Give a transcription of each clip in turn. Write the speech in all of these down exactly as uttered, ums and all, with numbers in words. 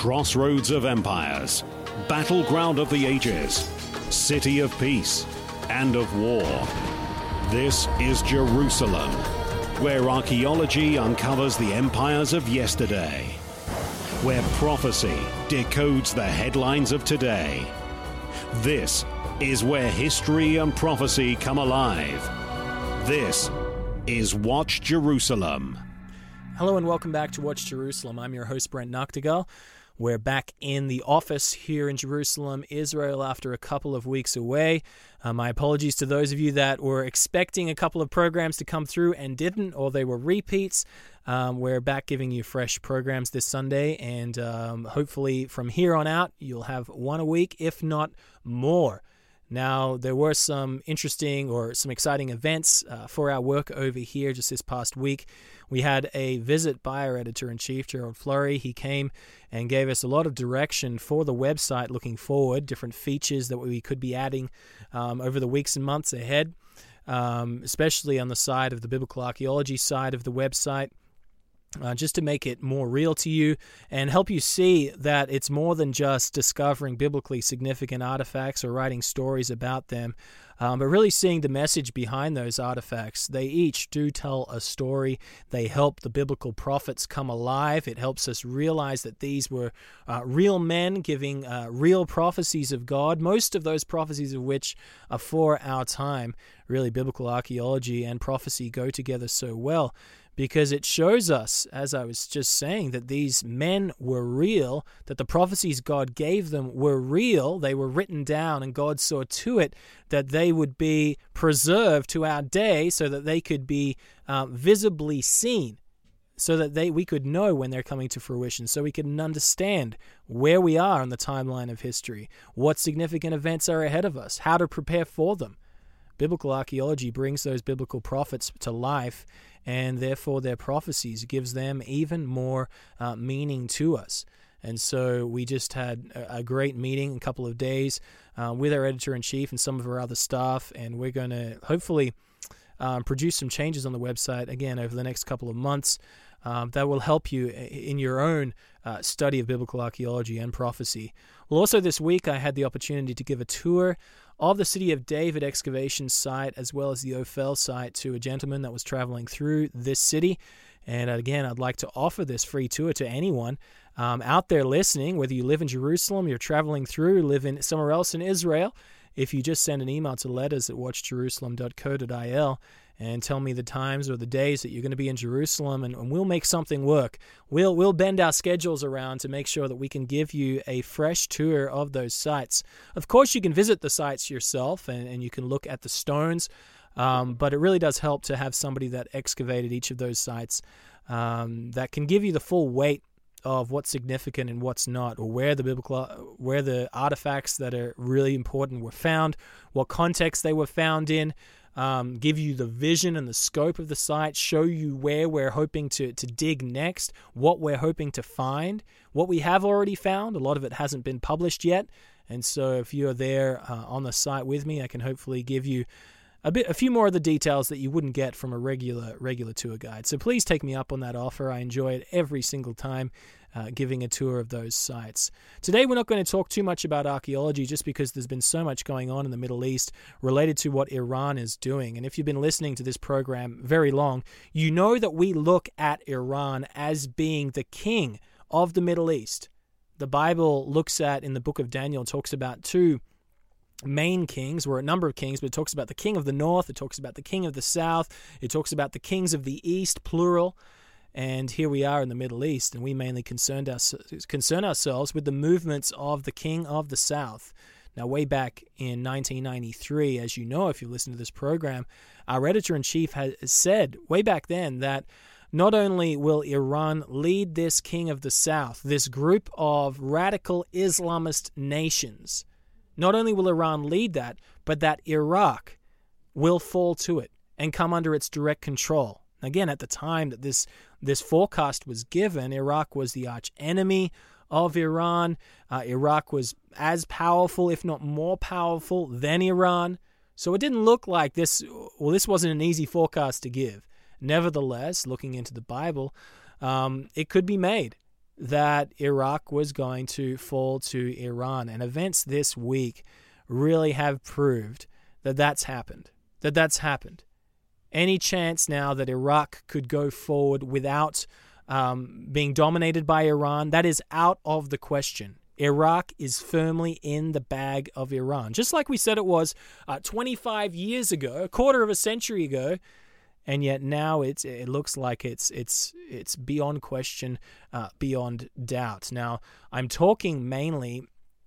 Crossroads of empires, battleground of the ages, city of peace and of war. This is Jerusalem, where archaeology uncovers the empires of yesterday, where prophecy decodes the headlines of today. This is where history and prophecy come alive. This is Watch Jerusalem. Hello and welcome back to Watch Jerusalem. I'm your host, Brent Noctegal. We're back in the office here in Jerusalem, Israel, after a couple of weeks away. Uh, my apologies to those of you that were expecting a couple of programs to come through and didn't, or they were repeats. Um, we're back giving you fresh programs this Sunday, and um, hopefully from here on out, you'll have one a week, if not more. Now, there were some interesting or some exciting events uh, for our work over here just this past week. We had a visit by our editor-in-chief, Gerald Flurry. He came and gave us a lot of direction for the website looking forward, different features that we could be adding um, over the weeks and months ahead, um, especially on the side of the biblical archaeology side of the website. Uh, just to make it more real to you and help you see that it's more than just discovering biblically significant artifacts or writing stories about them, um, but really seeing the message behind those artifacts. They each do tell a story. They help the biblical prophets come alive. It helps us realize that these were uh, real men giving uh, real prophecies of God, most of those prophecies of which are for our time. Really, biblical archaeology and prophecy go together so well, because it shows us, as I was just saying, that these men were real, that the prophecies God gave them were real. They were written down, and God saw to it that they would be preserved to our day so that they could be uh, visibly seen, so that they we could know when they're coming to fruition, so we can understand where we are on the timeline of history, what significant events are ahead of us, how to prepare for them. Biblical archaeology brings those biblical prophets to life, and therefore their prophecies gives them even more uh, meaning to us. And so we just had a, a great meeting, a couple of days, uh, with our editor-in-chief and some of our other staff, and we're going to hopefully um, produce some changes on the website, again, over the next couple of months um, that will help you in your own uh, study of biblical archaeology and prophecy. Well, also this week I had the opportunity to give a tour of the City of David excavation site as well as the Ophel site to a gentleman that was traveling through this city. And again, I'd like to offer this free tour to anyone um, out there listening, whether you live in Jerusalem, you're traveling through, live in somewhere else in Israel. If you just send an email to letters at watch jerusalem dot co dot I L and tell me the times or the days that you're going to be in Jerusalem, and, and we'll make something work. We'll we'll bend our schedules around to make sure that we can give you a fresh tour of those sites. Of course, you can visit the sites yourself, and, and you can look at the stones, um, but it really does help to have somebody that excavated each of those sites um, that can give you the full weight of what's significant and what's not, or where the biblical, where the artifacts that are really important were found, what context they were found in, um, give you the vision and the scope of the site, show you where we're hoping to, to dig next, what we're hoping to find, what we have already found. A lot of it hasn't been published yet, and so if you're there uh, on the site with me, I can hopefully give you a bit, a few more of the details that you wouldn't get from a regular regular tour guide. So please take me up on that offer. I enjoy it every single time, uh, giving a tour of those sites. Today we're not going to talk too much about archaeology, just because there's been so much going on in the Middle East related to what Iran is doing. And if you've been listening to this program very long, you know that we look at Iran as being the king of the Middle East. The Bible looks at, in the book of Daniel, talks about two main kings, or a number of kings, but it talks about the king of the north, it talks about the king of the south, it talks about the kings of the east, plural. And here we are in the Middle East, and we mainly concerned our, concern ourselves with the movements of the king of the south. Now, way back in nineteen ninety-three, as you know, if you listen to this program, our editor-in-chief has said way back then that not only will Iran lead this king of the south, this group of radical Islamist nations, not only will Iran lead that, but that Iraq will fall to it and come under its direct control. Again, at the time that this this forecast was given, Iraq was the arch enemy of Iran. Uh, Iraq was as powerful, if not more powerful, than Iran. So it didn't look like this, well, this wasn't an easy forecast to give. Nevertheless, looking into the Bible, um, it could be made. that Iraq was going to fall to Iran. And events this week really have proved that that's happened, that that's happened. Any chance now that Iraq could go forward without um, being dominated by Iran, that is out of the question. Iraq is firmly in the bag of Iran, just like we said it was uh, twenty-five years ago, a quarter of a century ago, and yet now it's it looks like it's it's it's beyond question, uh, beyond doubt. Now, I'm talking mainly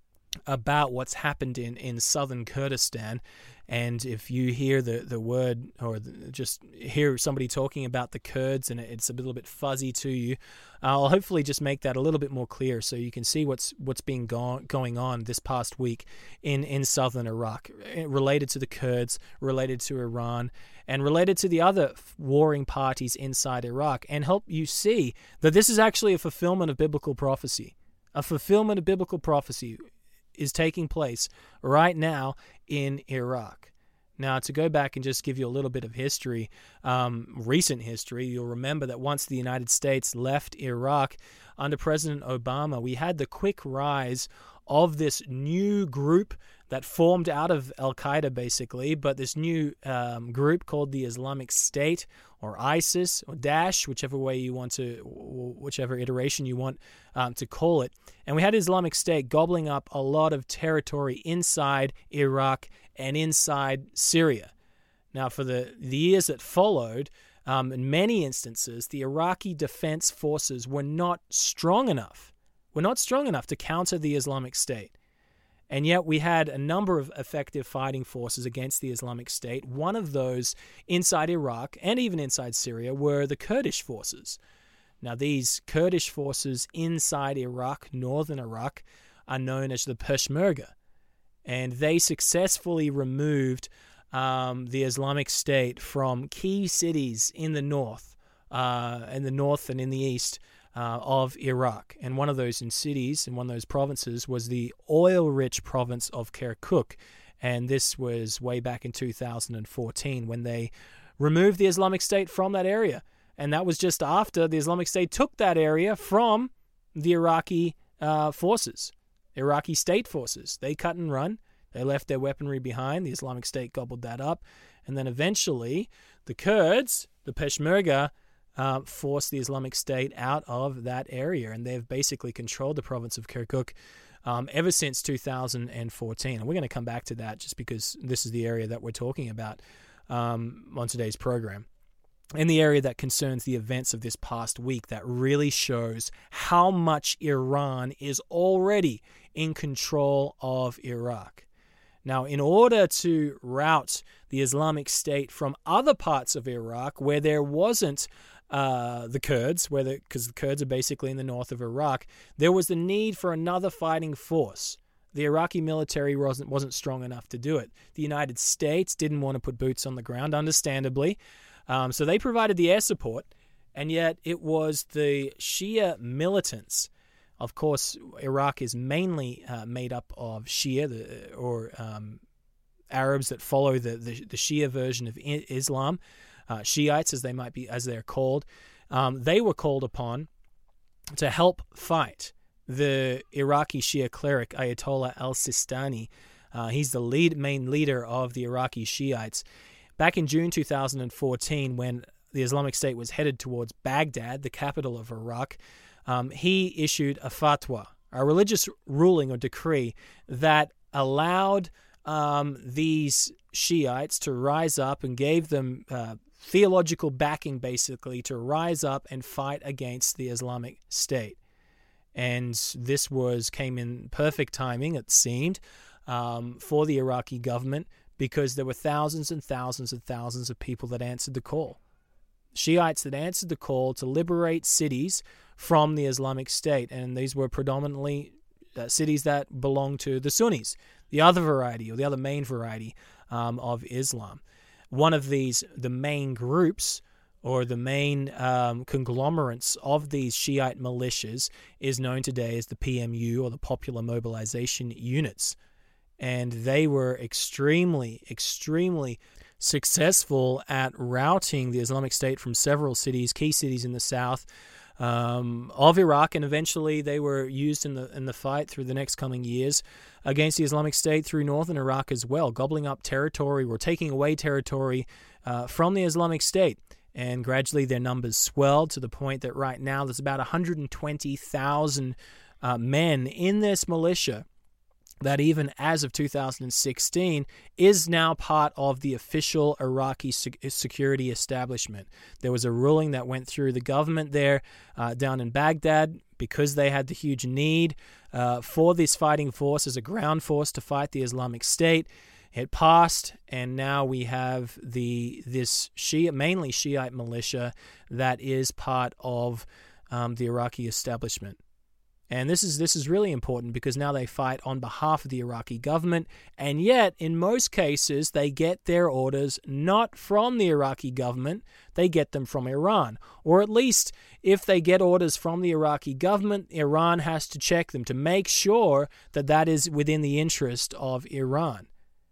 about what's happened in, in southern Kurdistan. And if you hear the, the word or the, just hear somebody talking about the Kurds and it's a little bit fuzzy to you, I'll hopefully just make that a little bit more clear so you can see what's what's been go- going on this past week in, in southern Iraq, related to the Kurds, related to Iran, and related to the other warring parties inside Iraq, and help you see that this is actually a fulfillment of biblical prophecy. A fulfillment of biblical prophecy is taking place right now in Iraq. Now, to go back and just give you a little bit of history, um, recent history, you'll remember that once the United States left Iraq under President Obama, we had the quick rise of this new group that formed out of Al-Qaeda, basically, but this new um, group called the Islamic State, or ISIS, or Daesh, whichever way you want to, whichever iteration you want um, to call it. And we had Islamic State gobbling up a lot of territory inside Iraq and inside Syria. Now, for the, the years that followed, um, in many instances, the Iraqi defense forces were not strong enough, were not strong enough to counter the Islamic State. And yet we had a number of effective fighting forces against the Islamic State. One of those inside Iraq and even inside Syria were the Kurdish forces. Now, these Kurdish forces inside Iraq, northern Iraq, are known as the Peshmerga. And they successfully removed um, the Islamic State from key cities in the north, uh, in the north and in the east, Uh, of Iraq. And one of those in cities, and one of those provinces, was the oil-rich province of Kirkuk. And this was way back in two thousand fourteen when they removed the Islamic State from that area. And that was just after the Islamic State took that area from the Iraqi uh, forces, Iraqi state forces. They cut and run. They left their weaponry behind. The Islamic State gobbled that up. And then eventually the Kurds, the Peshmerga, Uh, forced the Islamic State out of that area, and they've basically controlled the province of Kirkuk um, ever since two thousand fourteen. And we're going to come back to that just because this is the area that we're talking about um, on today's program. In the area that concerns the events of this past week, that really shows how much Iran is already in control of Iraq. Now, in order to rout the Islamic State from other parts of Iraq where there wasn't uh, the Kurds, where the because the Kurds are basically in the north of Iraq, there was the need for another fighting force. The Iraqi military wasn't wasn't strong enough to do it. The United States didn't want to put boots on the ground, understandably, um, so they provided the air support, and yet it was the Shia militants. Of course, Iraq is mainly uh, made up of Shia, the, or um, Arabs that follow the, the, the Shia version of Islam, uh, Shiites as they might be, as they're called. Um, they were called upon to help fight the Iraqi Shia cleric Ayatollah al-Sistani. Uh, he's the lead main leader of the Iraqi Shiites. Back in June two thousand fourteen, when the Islamic State was headed towards Baghdad, the capital of Iraq, Um, he issued a fatwa, a religious ruling or decree that allowed um, these Shiites to rise up and gave them uh, theological backing, basically, to rise up and fight against the Islamic State. And this was came in perfect timing, it seemed, um, for the Iraqi government, because there were thousands and thousands and thousands of people that answered the call. Shiites that answered the call to liberate cities from the Islamic State, and these were predominantly uh, cities that belonged to the Sunnis, the other variety, or the other main variety um, of Islam. One of these, the main groups, or the main um, conglomerates of these Shiite militias, is known today as the P M U, or the Popular Mobilization Units. And they were extremely, extremely successful at routing the Islamic State from several cities, key cities in the south, um, of Iraq, and eventually they were used in the in the fight through the next coming years against the Islamic State through northern Iraq as well, gobbling up territory or taking away territory uh, from the Islamic State. And gradually their numbers swelled to the point that right now there's about one hundred twenty thousand uh, men in this militia that even as of two thousand sixteen is now part of the official Iraqi security establishment. There was a ruling that went through the government there uh, down in Baghdad because they had the huge need uh, for this fighting force as a ground force to fight the Islamic State. It passed, and now we have the this Shia, mainly Shiite militia that is part of um, the Iraqi establishment. And this is this is really important because now they fight on behalf of the Iraqi government, and yet in most cases they get their orders not from the Iraqi government, they get them from Iran. Or at least if they get orders from the Iraqi government, Iran has to check them to make sure that that is within the interest of Iran.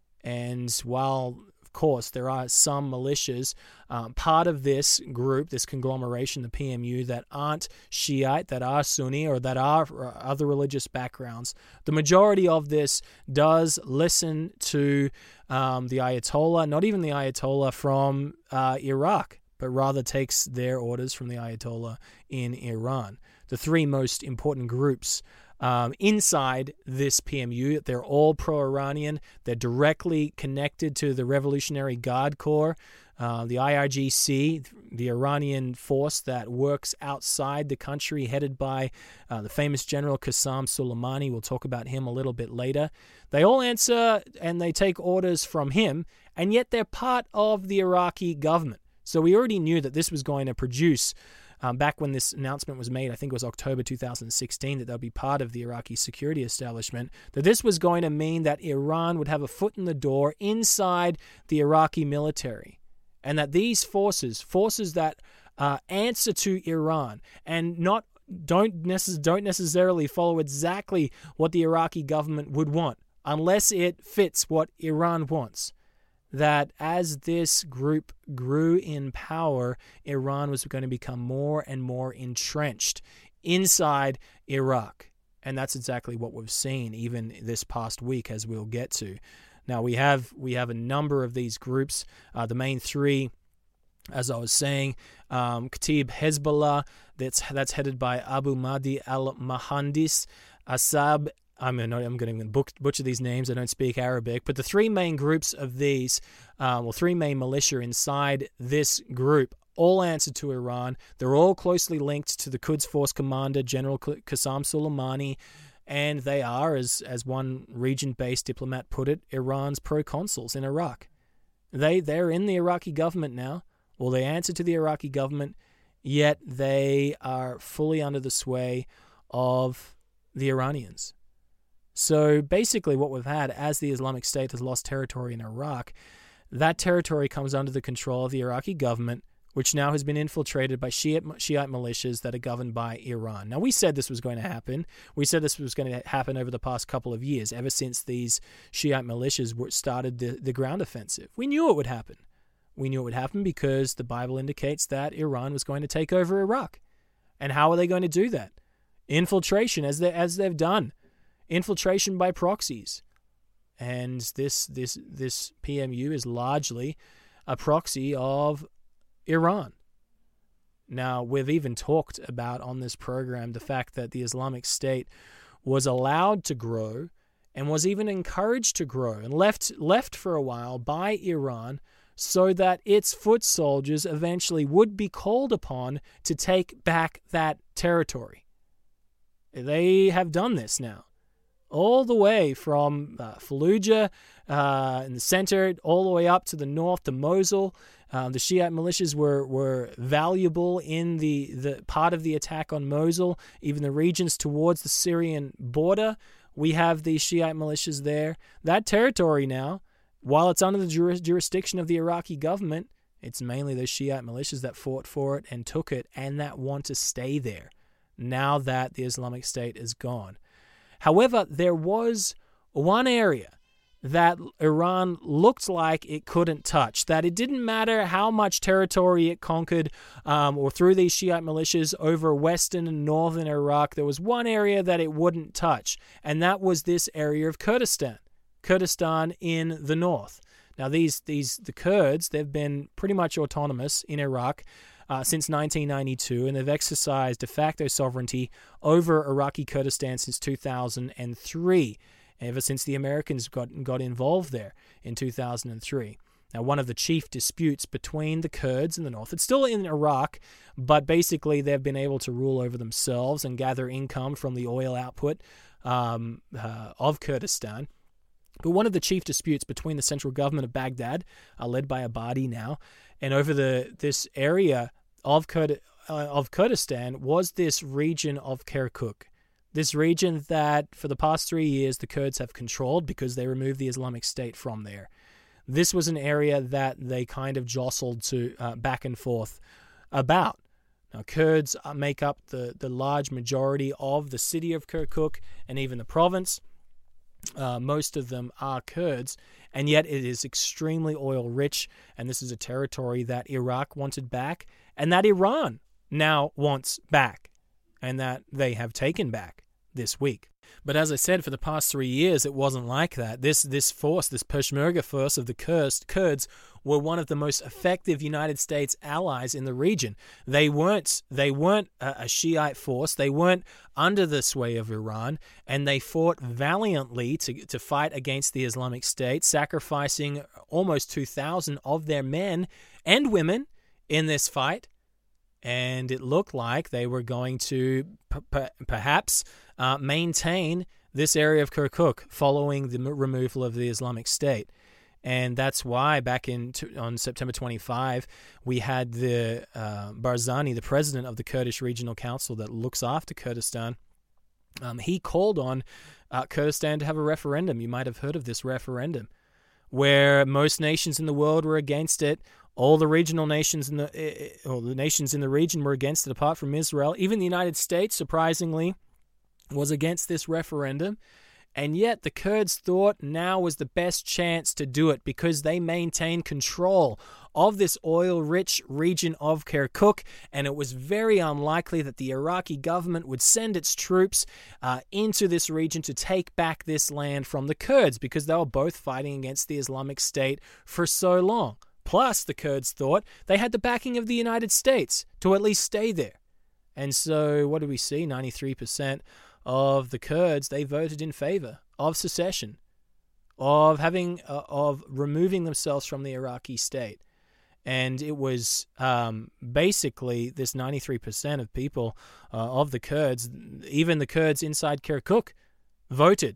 And while, of course, there are some militias, um, part of this group, this conglomeration, the P M U, that aren't Shiite, that are Sunni, or that are other religious backgrounds, the majority of this does listen to um, the Ayatollah, not even the Ayatollah from uh, Iraq, but rather takes their orders from the Ayatollah in Iran. The three most important groups Um, inside this P M U, they're all pro-Iranian. They're directly connected to the Revolutionary Guard Corps, uh, the I R G C, the Iranian force that works outside the country, headed by uh, the famous General Qasem Soleimani. We'll talk about him a little bit later. They all answer and they take orders from him, and yet they're part of the Iraqi government. So we already knew that this was going to produce Um, back when this announcement was made, I think it was October two thousand sixteen, that they'll be part of the Iraqi security establishment, that this was going to mean that Iran would have a foot in the door inside the Iraqi military, and that these forces, forces that uh, answer to Iran and not don't, necess- don't necessarily follow exactly what the Iraqi government would want, unless it fits what Iran wants, that as this group grew in power, Iran was going to become more and more entrenched inside Iraq. And that's exactly what we've seen even this past week, as we'll get to. Now, we have we have a number of these groups. Uh, the main three, as I was saying, um, Kataib Hezbollah, that's, that's headed by Abu Mahdi al-Mohandis, Asab, I'm going to I'm going to butcher these names. I don't speak Arabic. But the three main groups of these, uh, well, three main militia inside this group, all answer to Iran. They're all closely linked to the Quds Force commander, General Qasem Soleimani, and they are, as as one region-based diplomat put it, Iran's proconsuls in Iraq. They they're in the Iraqi government now, or they answer to the Iraqi government, yet they are fully under the sway of the Iranians. So basically what we've had, as the Islamic State has lost territory in Iraq, that territory comes under the control of the Iraqi government, which now has been infiltrated by Shiite, Shiite militias that are governed by Iran. Now, we said this was going to happen. We said this was going to happen over the past couple of years, ever since these Shiite militias were, started the, the ground offensive. We knew it would happen. We knew it would happen because the Bible indicates that Iran was going to take over Iraq. And how are they going to do that? Infiltration, as, they, as they've done. Infiltration by proxies. And this this this P M U is largely a proxy of Iran. Now, we've even talked about on this program the fact that the Islamic State was allowed to grow and was even encouraged to grow and left left for a while by Iran so that its foot soldiers eventually would be called upon to take back that territory. They have done this now. All the way from uh, Fallujah uh, in the center, all the way up to the north to Mosul. Uh, the Shiite militias were, were valuable in the, the part of the attack on Mosul, even the regions towards the Syrian border. We have the Shiite militias there. That territory now, while it's under the juris, jurisdiction of the Iraqi government, it's mainly those Shiite militias that fought for it and took it and that want to stay there now that the Islamic State is gone. However, there was one area that Iran looked like it couldn't touch, that it didn't matter how much territory it conquered um, or through these Shiite militias over western and northern Iraq, there was one area that it wouldn't touch, and that was this area of Kurdistan, Kurdistan in the north. Now, these these the Kurds, they've been pretty much autonomous in Iraq uh, since nineteen ninety-two, and they've exercised de facto sovereignty over Iraqi Kurdistan since two thousand three. Ever since the Americans got got involved there in two thousand three. Now, one of the chief disputes between the Kurds in the north, it's still in Iraq, but basically they've been able to rule over themselves and gather income from the oil output um, uh, of Kurdistan. But one of the chief disputes between the central government of Baghdad, uh, led by Abadi now, and over the this area of Kurd, uh, of Kurdistan was this region of Kirkuk. This region that for the past three years the Kurds have controlled because they removed the Islamic State from there. This was an area that they kind of jostled to uh, back and forth about. Now, Kurds make up the, the large majority of the city of Kirkuk and even the province. Uh, most of them are Kurds, and yet it is extremely oil-rich, and this is a territory that Iraq wanted back, and that Iran now wants back, and that they have taken back this week. But as I said, for the past three years, it wasn't like that. This this force, this Peshmerga force of the Kurds, Kurds were one of the most effective United States allies in the region. They weren't they weren't a, a Shiite force. They weren't under the sway of Iran, and they fought valiantly to to fight against the Islamic State, sacrificing almost two thousand of their men and women in this fight. And it looked like they were going to p- p- perhaps uh, maintain this area of Kirkuk following the m- removal of the Islamic State. And that's why back in t- on September twenty-fifth, we had the uh, Barzani, the president of the Kurdish Regional Council that looks after Kurdistan. Um, he called on uh, Kurdistan to have a referendum. You might have heard of this referendum, where most nations in the world were against it. All the regional nations in the, or the nations in the region were against it, apart from Israel. Even the United States, surprisingly, was against this referendum. And yet the Kurds thought now was the best chance to do it because they maintained control of this oil-rich region of Kirkuk, and it was very unlikely that the Iraqi government would send its troops uh, into this region to take back this land from the Kurds because they were both fighting against the Islamic State for so long. Plus, the Kurds thought they had the backing of the United States to at least stay there. And so, what do we see? ninety-three percent of the Kurds, they voted in favor of secession, of having, uh, of removing themselves from the Iraqi state. And it was um, basically this ninety-three percent of people uh, of the Kurds, even the Kurds inside Kirkuk, voted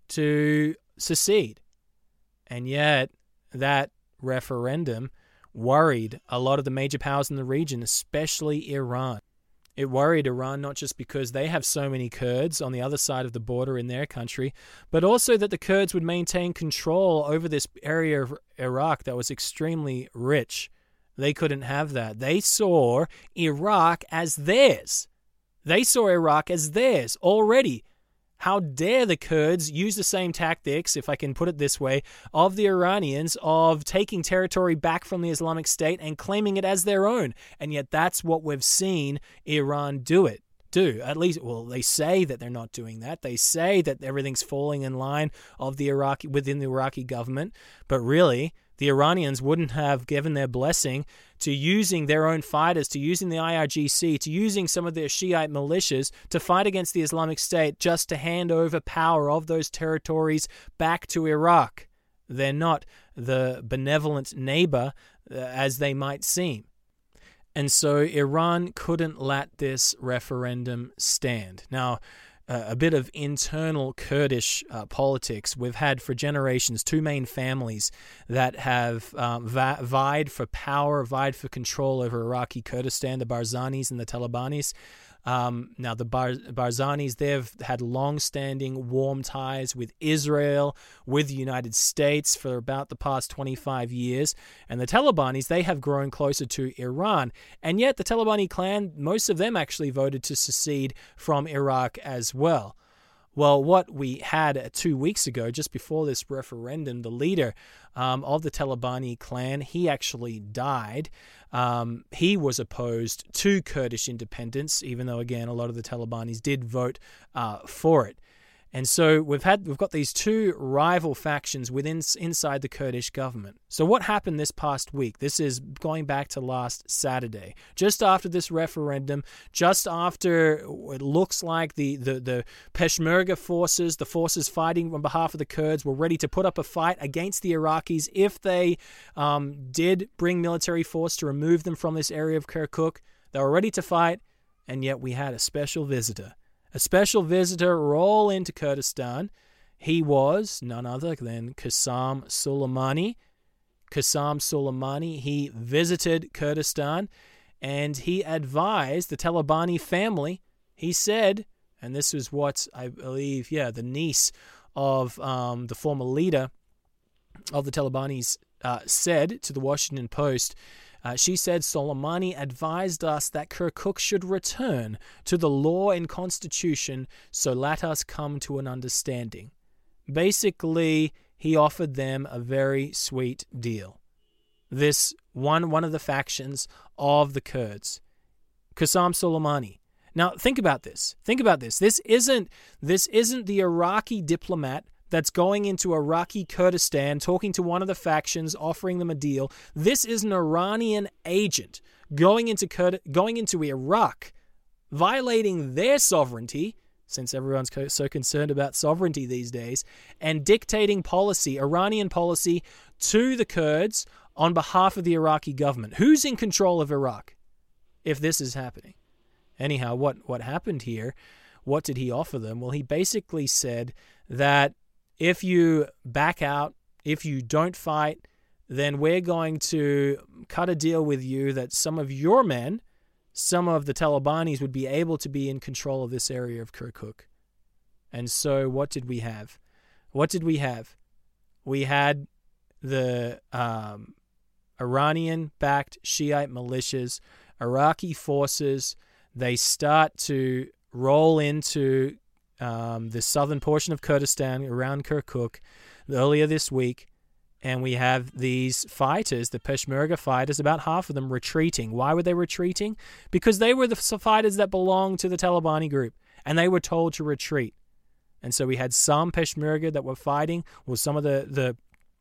to secede. And yet, that referendum worried a lot of the major powers in the region, especially Iran. It worried Iran not just because they have so many Kurds on the other side of the border in their country, but also that the Kurds would maintain control over this area of Iraq that was extremely rich. They couldn't have that. They saw Iraq as theirs. They saw Iraq as theirs already. How dare the Kurds use the same tactics, if I can put it this way, of the Iranians of taking territory back from the Islamic State and claiming it as their own. And yet that's what we've seen Iran do it. Do. At least, well, they say that they're not doing that. They say that everything's falling in line of the Iraqi within the Iraqi government. But really, the Iranians wouldn't have given their blessing to using their own fighters, to using the I R G C, to using some of their Shiite militias to fight against the Islamic State just to hand over power of those territories back to Iraq. They're not the benevolent neighbor uh, as they might seem. And so Iran couldn't let this referendum stand. Now, uh, a bit of internal Kurdish uh, politics. We've had for generations two main families that have um, va- vied for power, vied for control over Iraqi Kurdistan, the Barzanis and the Talabanis. Um, now, the Bar- Barzanis, they've had long-standing warm ties with Israel, with the United States for about the past twenty-five years. And the Talabanis, they have grown closer to Iran. And yet the Talabani clan, most of them actually voted to secede from Iraq as well. Well, what we had two weeks ago, just before this referendum, the leader um, of the Talabani clan, he actually died. Um, he was opposed to Kurdish independence, even though, again, a lot of the Talabanis did vote uh, for it. And so we've had we've got these two rival factions within inside the Kurdish government. So what happened this past week? This is going back to last Saturday, just after this referendum, just after it looks like the the the Peshmerga forces, the forces fighting on behalf of the Kurds, were ready to put up a fight against the Iraqis if they um, did bring military force to remove them from this area of Kirkuk. They were ready to fight, and yet we had a special visitor. A special visitor roll into Kurdistan. He was none other than Qasem Soleimani. Qasem Soleimani, he visited Kurdistan, and he advised the Talabani family. He said, and this is what I believe, yeah, the niece of um, the former leader of the Talabanis uh, said to the Washington Post. Uh, she said, Soleimani advised us that Kirkuk should return to the law and constitution, so let us come to an understanding. Basically, he offered them a very sweet deal. This one, one of the factions of the Kurds, Qasem Soleimani. Now, think about this. Think about this. This isn't, this isn't the Iraqi diplomat that's going into Iraqi Kurdistan, talking to one of the factions, offering them a deal. This is an Iranian agent going into Kurd- going into Iraq, violating their sovereignty, since everyone's co- so concerned about sovereignty these days, and dictating policy, Iranian policy, to the Kurds on behalf of the Iraqi government. Who's in control of Iraq if this is happening? Anyhow, what, what happened here, what did he offer them? Well, he basically said that if you back out, if you don't fight, then we're going to cut a deal with you that some of your men, some of the Talabanis, would be able to be in control of this area of Kirkuk. And so what did we have? What did we have? We had the um, Iranian-backed Shiite militias, Iraqi forces. They start to roll into Um, the southern portion of Kurdistan around Kirkuk earlier this week, and we have these fighters, the Peshmerga fighters, about half of them retreating. Why were they retreating? Because they were the fighters that belonged to the Talabani group, and they were told to retreat. And so we had some Peshmerga that were fighting, or some of the, the,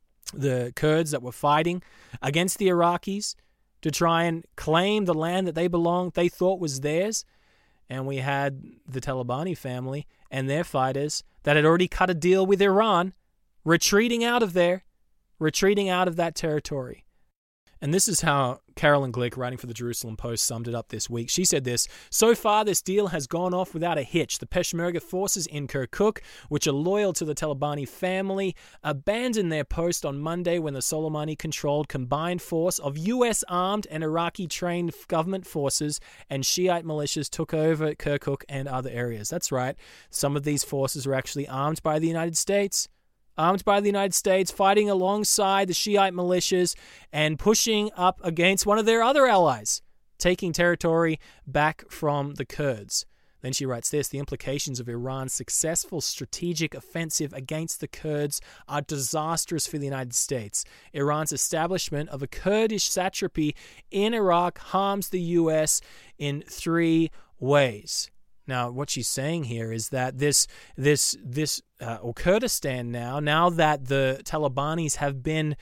the Kurds that were fighting against the Iraqis to try and claim the land that they belonged, they thought was theirs. And we had the Talabani family and their fighters that had already cut a deal with Iran, retreating out of there, retreating out of that territory. And this is how Carolyn Glick, writing for the Jerusalem Post, summed it up this week. She said this: so far, this deal has gone off without a hitch. The Peshmerga forces in Kirkuk, which are loyal to the Talabani family, abandoned their post on Monday when the Soleimani-controlled combined force of U S-armed and Iraqi-trained government forces and Shiite militias took over Kirkuk and other areas. That's right. Some of these forces were actually armed by the United States. Armed by the United States, fighting alongside the Shiite militias and pushing up against one of their other allies, taking territory back from the Kurds. Then she writes this: the implications of Iran's successful strategic offensive against the Kurds are disastrous for the United States. Iran's establishment of a Kurdish satrapy in Iraq harms the U S in three ways. Now, what she's saying here is that this, this, this, uh, or Kurdistan now, now that the Talabanis have been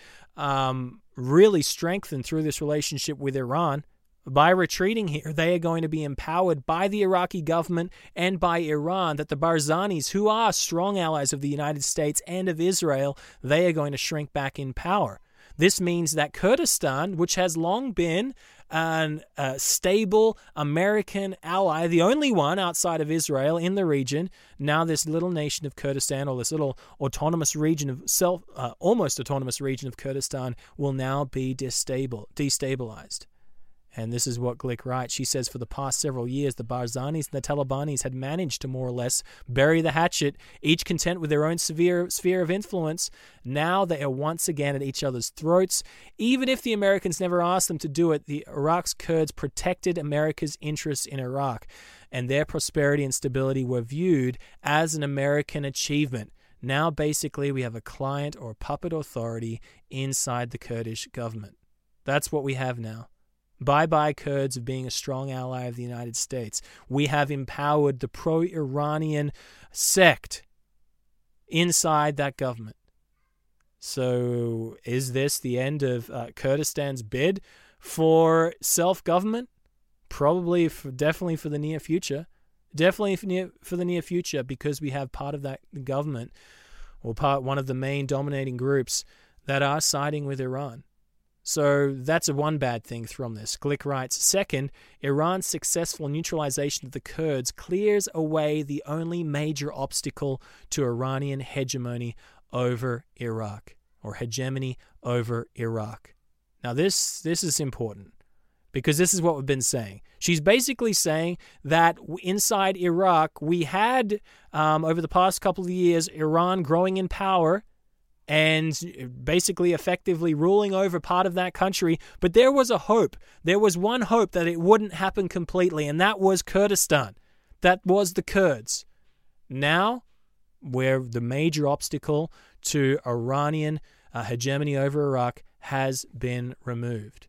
um, really strengthened through this relationship with Iran, by retreating here, they are going to be empowered by the Iraqi government and by Iran, that the Barzanis, who are strong allies of the United States and of Israel, they are going to shrink back in power. This means that Kurdistan, which has long been an uh, stable American ally, the only one outside of Israel in the region, now this little nation of Kurdistan, or this little autonomous region of self, uh, almost autonomous region of Kurdistan, will now be destable, destabilized. And this is what Glick writes. She says, for the past several years, the Barzanis and the Talibanis had managed to more or less bury the hatchet, each content with their own severe sphere of influence. Now they are once again at each other's throats. Even if the Americans never asked them to do it, the Iraq's Kurds protected America's interests in Iraq, and their prosperity and stability were viewed as an American achievement. Now, basically, we have a client or puppet authority inside the Kurdish government. That's what we have now. Bye-bye Kurds of being a strong ally of the United States. We have empowered the pro-Iranian sect inside that government. So is this the end of uh, Kurdistan's bid for self-government? Probably, for, definitely for the near future. Definitely for, near, for the near future, because we have part of that government, or part one of the main dominating groups that are siding with Iran. So that's a one bad thing from this. Glick writes, second, Iran's successful neutralization of the Kurds clears away the only major obstacle to Iranian hegemony over Iraq, or hegemony over Iraq. Now this this is important, because this is what we've been saying. She's basically saying that inside Iraq, we had, um, over the past couple of years, Iran growing in power and basically effectively ruling over part of that country. But there was a hope. There was one hope that it wouldn't happen completely, and that was Kurdistan. That was the Kurds. Now, where the major obstacle to Iranian uh, hegemony over Iraq has been removed.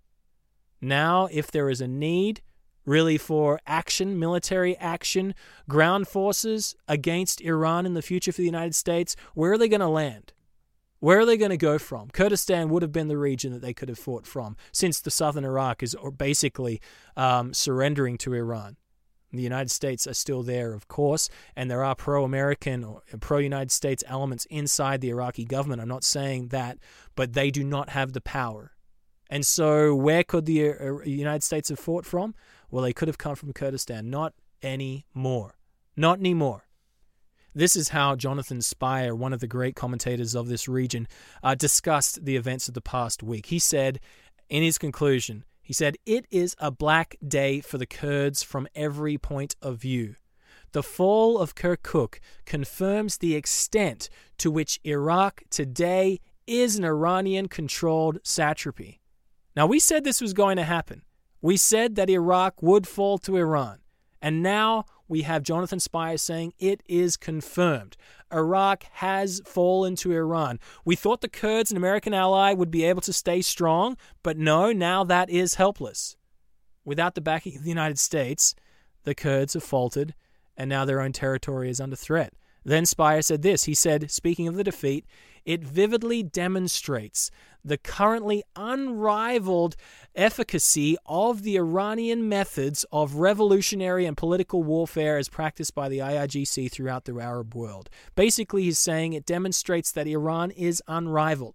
Now, if there is a need really for action, military action, ground forces against Iran in the future for the United States, where are they going to land? Where are they going to go from? Kurdistan would have been the region that they could have fought from, since the southern Iraq is basically um, surrendering to Iran. The United States are still there, of course, and there are pro-American or pro-United States elements inside the Iraqi government. I'm not saying that, but they do not have the power. And so where could the United States have fought from? Well, they could have come from Kurdistan. Not anymore. Not anymore. This is how Jonathan Spire, one of the great commentators of this region, uh, discussed the events of the past week. He said, in his conclusion, he said, it is a black day for the Kurds from every point of view. The fall of Kirkuk confirms the extent to which Iraq today is an Iranian-controlled satrapy. Now, we said this was going to happen. We said that Iraq would fall to Iran. And now we have Jonathan Spire saying it is confirmed. Iraq has fallen to Iran. We thought the Kurds, an American ally, would be able to stay strong, but no, now that is helpless. Without the backing of the United States, the Kurds have faltered, and now their own territory is under threat. Then Spire said this. He said, speaking of the defeat, it vividly demonstrates the currently unrivaled efficacy of the Iranian methods of revolutionary and political warfare as practiced by the I R G C throughout the Arab world. Basically, he's saying it demonstrates that Iran is unrivaled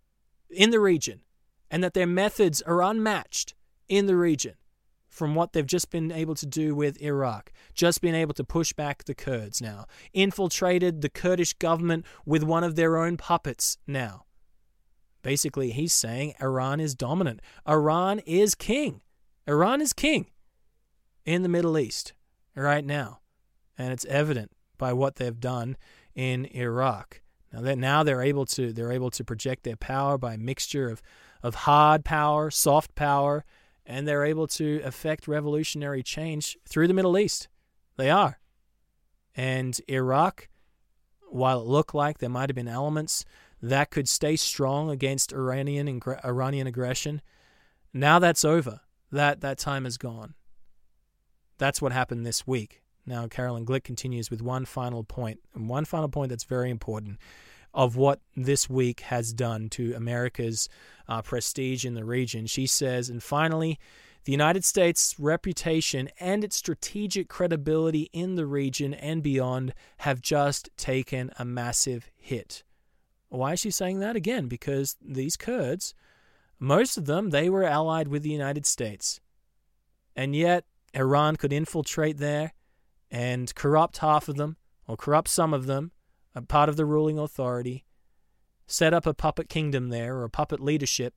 in the region and that their methods are unmatched in the region from what they've just been able to do with Iraq, just been able to push back the Kurds now, infiltrated the Kurdish government with one of their own puppets now. Basically, he's saying Iran is dominant. Iran is king. Iran is king in the Middle East right now. And it's evident by what they've done in Iraq. Now that now they're able to they're able to project their power by a mixture of, of hard power, soft power, and they're able to effect revolutionary change through the Middle East. They are. And Iraq, while it looked like there might have been elements that could stay strong against Iranian Iranian aggression, now that's over. That that time is gone. That's what happened this week. Now Carolyn Glick continues with one final point, and one final point that's very important, of what this week has done to America's uh, prestige in the region. She says, and finally, the United States' reputation and its strategic credibility in the region and beyond have just taken a massive hit. Why is she saying that? Again, because these Kurds, most of them, they were allied with the United States. And yet, Iran could infiltrate there and corrupt half of them, or corrupt some of them, a part of the ruling authority, set up a puppet kingdom there, or a puppet leadership,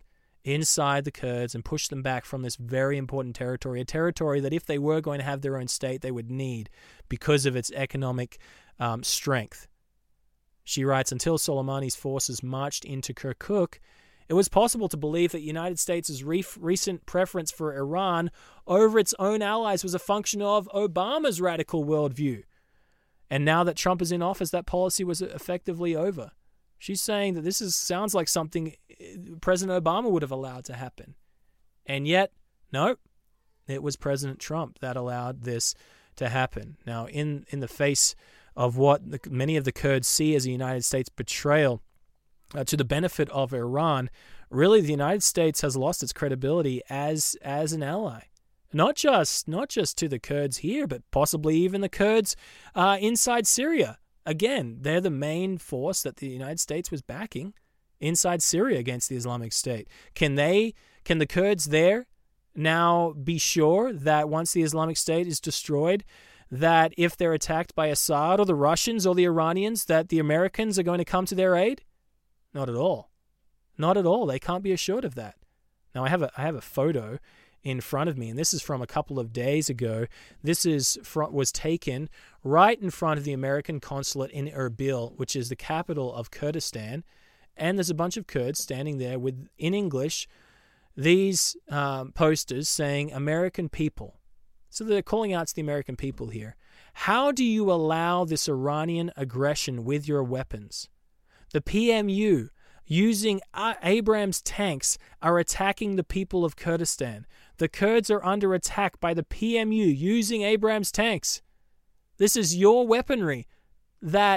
inside the Kurds and push them back from this very important territory, a territory that if they were going to have their own state, they would need because of its economic um, strength. She writes, until Soleimani's forces marched into Kirkuk, it was possible to believe that the United States' re- recent preference for Iran over its own allies was a function of Obama's radical worldview. And now that Trump is in office, that policy was effectively over. She's saying that this is sounds like something President Obama would have allowed to happen. And yet, no, it was President Trump that allowed this to happen. Now, in, in the face of what the, many of the Kurds see as a United States betrayal uh, to the benefit of Iran, really the United States has lost its credibility as as an ally. Not just not just to the Kurds here, but possibly even the Kurds uh, inside Syria. Again, they're the main force that the United States was backing inside Syria against the Islamic State. Can they, can the Kurds there now be sure that once the Islamic State is destroyed, that if they're attacked by Assad or the Russians or the Iranians, that the Americans are going to come to their aid? Not at all. Not at all. They can't be assured of that. Now, I have a I have a photo in front of me, and this is from a couple of days ago. This is was taken right in front of the American consulate in Erbil, which is the capital of Kurdistan, and there's a bunch of Kurds standing there with, in English, these um, posters saying American people. So they're calling out to the American people here. How do you allow this Iranian aggression with your weapons? The P M U, using Abrams tanks, are attacking the people of Kurdistan. The Kurds are under attack by the P M U using Abrams tanks. This is your weaponry that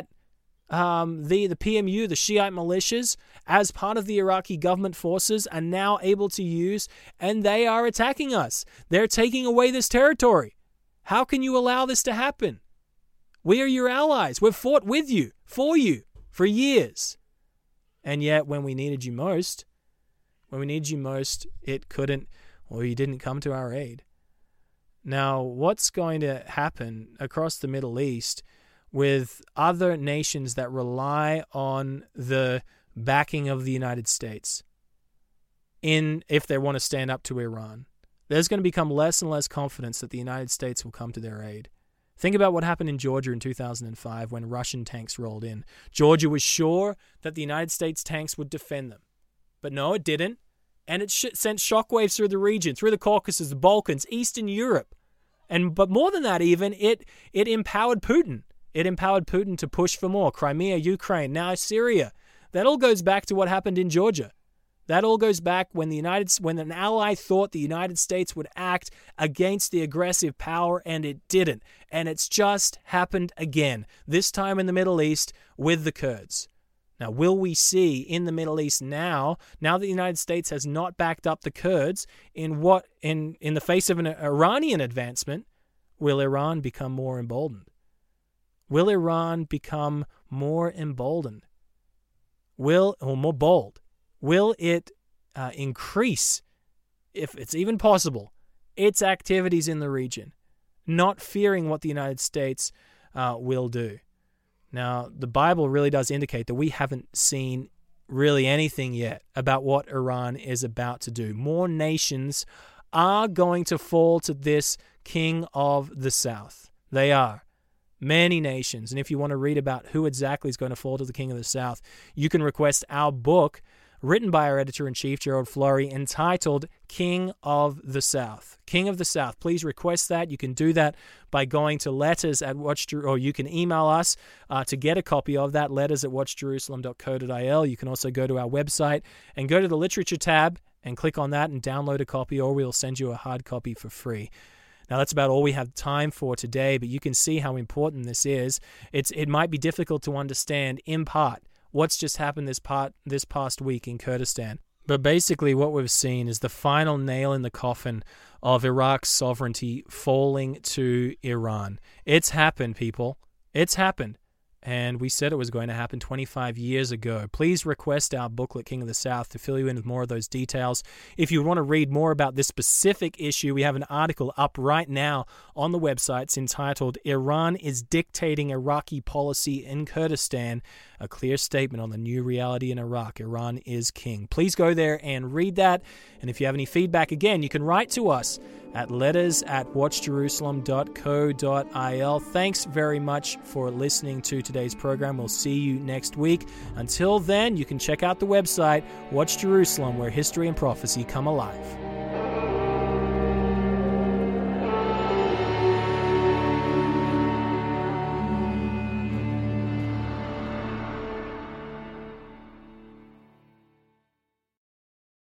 um, the, the P M U, the Shiite militias, as part of the Iraqi government forces, are now able to use, and they are attacking us. They're taking away this territory. How can you allow this to happen? We are your allies. We've fought with you, for you, for years. And yet, when we needed you most, when we needed you most, it couldn't, or you didn't come to our aid. Now, what's going to happen across the Middle East with other nations that rely on the backing of the United States in if they want to stand up to Iran? There's going to become less and less confidence that the United States will come to their aid. Think about what happened in Georgia in two thousand five when Russian tanks rolled in. Georgia was sure that the United States tanks would defend them. But no, it didn't. And it sh- sent shockwaves through the region, through the Caucasus, the Balkans, Eastern Europe. And but more than that even, it it empowered Putin. It empowered Putin to push for more. Crimea, Ukraine, now Syria. That all goes back to what happened in Georgia. That all goes back when the United when an ally thought the United States would act against the aggressive power, and it didn't. And it's just happened again, this time in the Middle East with the Kurds. Now, will we see in the Middle East now, now that the United States has not backed up the Kurds, in what in, in the face of an Iranian advancement, will Iran become more emboldened? Will Iran become more emboldened? Will, or more bold? Will it uh, increase, if it's even possible, its activities in the region, not fearing what the United States uh, will do? Now, the Bible really does indicate that we haven't seen really anything yet about what Iran is about to do. More nations are going to fall to this king of the south. They are. Many nations. And if you want to read about who exactly is going to fall to the king of the south, you can request our book, written by our editor-in-chief, Gerald Flurry, entitled King of the South. King of the South. Please request that. You can do that by going to letters at Watch Jer- or you can email us uh, to get a copy of that, letters at watch jerusalem dot co dot I L. You can also go to our website and go to the literature tab and click on that and download a copy, or we'll send you a hard copy for free. Now, that's about all we have time for today, but you can see how important this is. It's It might be difficult to understand in part what's just happened this part this past week in Kurdistan. But basically what we've seen is the final nail in the coffin of Iraq's sovereignty falling to Iran. It's happened, people. It's happened. and we said it was going to happen twenty-five years ago. Please request our booklet, King of the South, to fill you in with more of those details. If you want to read more about this specific issue, we have an article up right now on the website. It's entitled, Iran is Dictating Iraqi Policy in Kurdistan, a clear statement on the new reality in Iraq. Iran is king. Please go there and read that. And if you have any feedback, again, you can write to us at letters at watch jerusalem dot co dot il. Thanks very much for listening to today's program. We'll see you next week. Until then, you can check out the website, Watch Jerusalem, where history and prophecy come alive.